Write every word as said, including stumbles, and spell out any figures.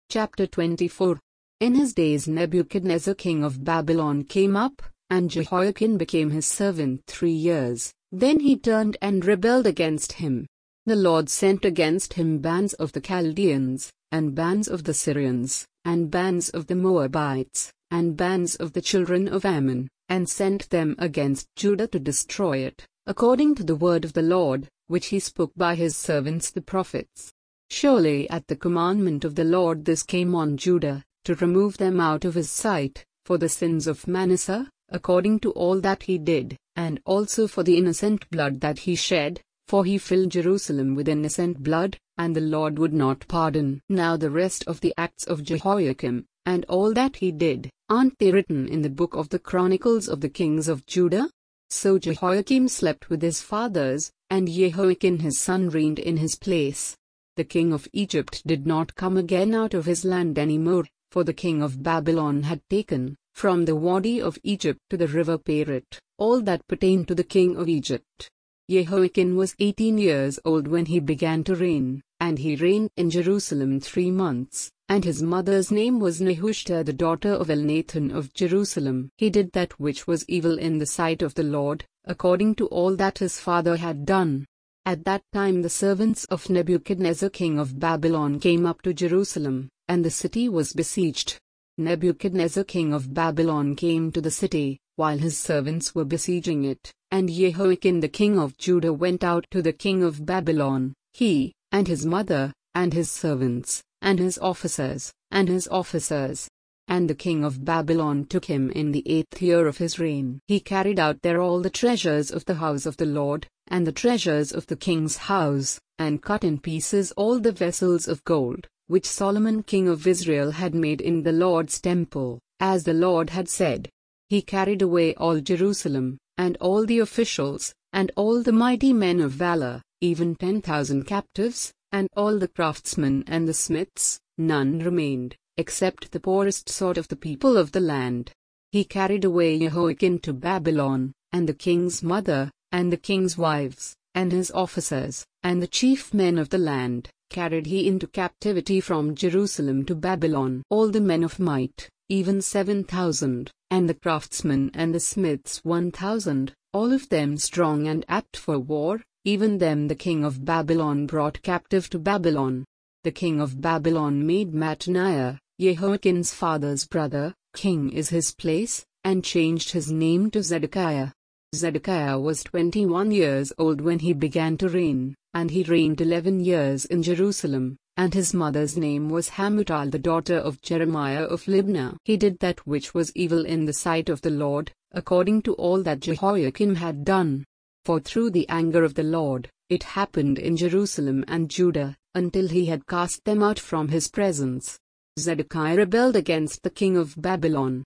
Chapter twenty-four. In his days Nebuchadnezzar king of Babylon came up, and Jehoiakim became his servant three years. Then he turned and rebelled against him. The Lord sent against him bands of the Chaldeans, and bands of the Syrians, and bands of the Moabites, and bands of the children of Ammon, and sent them against Judah to destroy it, according to the word of the Lord, which he spoke by his servants the prophets. Surely at the commandment of the Lord this came on Judah, to remove them out of his sight, for the sins of Manasseh, according to all that he did, and also for the innocent blood that he shed, for he filled Jerusalem with innocent blood, and the Lord would not pardon. Now the rest of the acts of Jehoiakim, and all that he did, aren't they written in the book of the Chronicles of the kings of Judah? So Jehoiakim slept with his fathers, and Jehoiakim his son reigned in his place. The king of Egypt did not come again out of his land any more, for the king of Babylon had taken, from the Wadi of Egypt to the river Perit, all that pertained to the king of Egypt. Jehoiakim was eighteen years old when he began to reign, and he reigned in Jerusalem three months, and his mother's name was Nehushta the daughter of Elnathan of Jerusalem. He did that which was evil in the sight of the Lord, according to all that his father had done. At that time the servants of Nebuchadnezzar king of Babylon came up to Jerusalem, and the city was besieged. Nebuchadnezzar king of Babylon came to the city, while his servants were besieging it, and Jehoiakim the king of Judah went out to the king of Babylon, he, and his mother, and his servants, and his officers, and his officers. And the king of Babylon took him in the eighth year of his reign. He carried out there all the treasures of the house of the Lord, and the treasures of the king's house, and cut in pieces all the vessels of gold, which Solomon king of Israel had made in the Lord's temple, as the Lord had said. He carried away all Jerusalem, and all the officials, and all the mighty men of valor, even ten thousand captives, and all the craftsmen and the smiths. None remained, except the poorest sort of the people of the land. He carried away Jehoiakim to Babylon, and the king's mother, and the king's wives, and his officers, and the chief men of the land, carried he into captivity from Jerusalem to Babylon. All the men of might, even seven thousand, and the craftsmen and the smiths one thousand, all of them strong and apt for war, even them the king of Babylon brought captive to Babylon. The king of Babylon made Mattaniah, Jehoiakim's father's brother, king is his place, and changed his name to Zedekiah. Zedekiah was twenty-one years old when he began to reign, and he reigned eleven years in Jerusalem, and his mother's name was Hamutal the daughter of Jeremiah of Libnah. He did that which was evil in the sight of the Lord, according to all that Jehoiakim had done. For through the anger of the Lord, it happened in Jerusalem and Judah, until he had cast them out from his presence. Zedekiah rebelled against the king of Babylon,